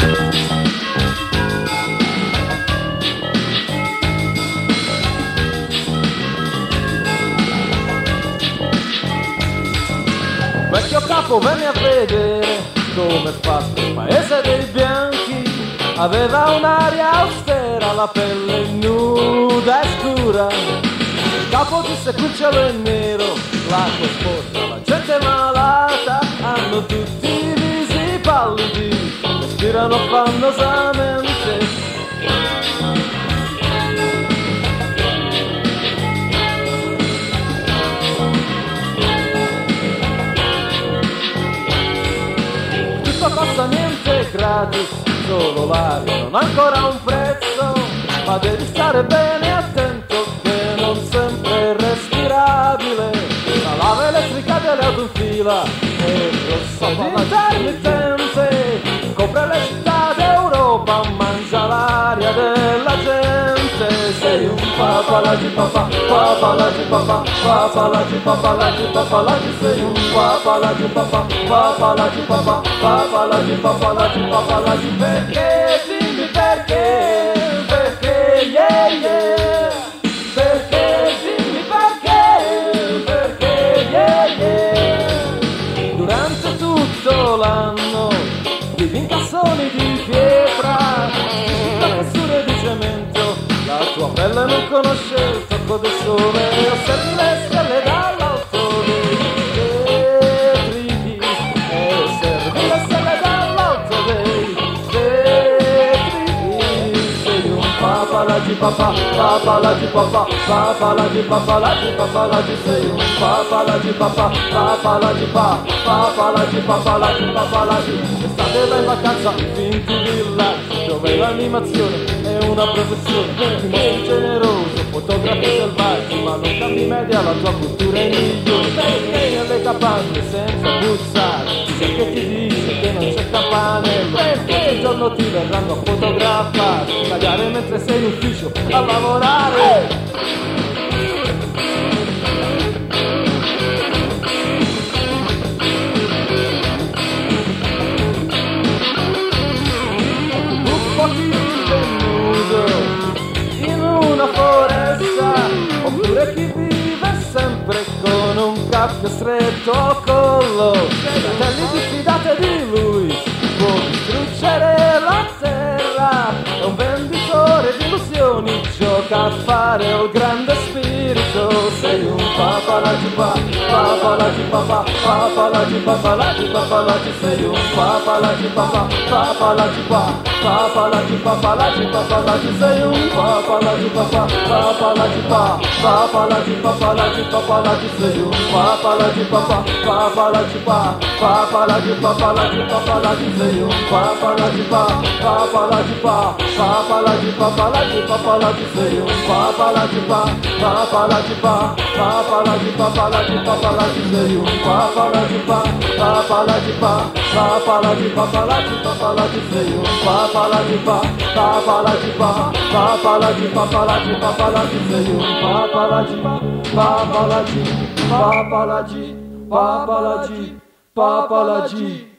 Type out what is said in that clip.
Vecchio capo, venne a vedere come è fatto il paese dei bianchi. Aveva un'aria austera, la pelle nuda e scura. Il capo disse qui il cielo è nero, l'acqua è sporca, la gente malata. Hanno tutti i visi pallidi, respirano affannosamente. Costa niente gratis, solo l'aria non ha ancora un prezzo, ma devi stare bene attento che non sempre è respirabile. La lava elettrica delle auto in fila e il rosso intermittente copre le città d'Europa, mangia l'aria della gente. Sei un papalagi papà, papalagi papà, papalagi papalagi papalagi. Sei un papalagi papà, papalagi papà, papalagi papalagi papalagi. Perché? Dimmi perché, perché, yeah yeah. Perché? Dimmi perché, yeah yeah. Durante tutto l'anno vivi in cassoni di pietra, da cassure di cemento, la tua pelle non conosce il tocco del sole. Osservi le stelle dall'alto dei vetri e osservi le stelle dall'alto dei vetri. Sei un papalagi papà, papalagi papà, papalagi papalagi papalagi. Sei un papalagi papà, papalagi papà, papalagi papalagi papalagi. Estate vai in vacanza in finti villa, dove l'animazione è una professione. Ti mostri generoso, fotografi selvaggi, ma non cambi media, la tua cultura è migliore. Sei nelle capanne senza bussare, c'è che ti dice che non c'è campanello, perché un giorno ti verranno a fotografare, magari mentre sei in ufficio a lavorare. In una foresta, oppure chi vive sempre con un cappio stretto al collo. Fratelli, diffidate di lui, può distruggere la terra. È un venditore di illusioni, gioca a fare il grande spirito. Sei un papalagi papà, papalagi papà, papalagi papalagi papalagi. Sei un papalagi papà, papalagi papà, papalagi papalagi papalagi. Sei un papalagi papà, papalagi papà, papalagi papalagi papalagi. Sei un papalagi papà, papalagi papà, papalagi papalagi papalagi. Sei un papalagi papà, papalagi papà, papalagi papalagi papalagi. Sei un papalagi papà, papalagi papà, papalagi papalagi papalagi. Sei un papalagi papà, papalagi papà, papalagi papalagi papalagi. Sei un papalagi papà, papalagi papà, papalagi papalagi papalagi. Sei un papalagi papalagi, papalagi, papalagi, papalagi.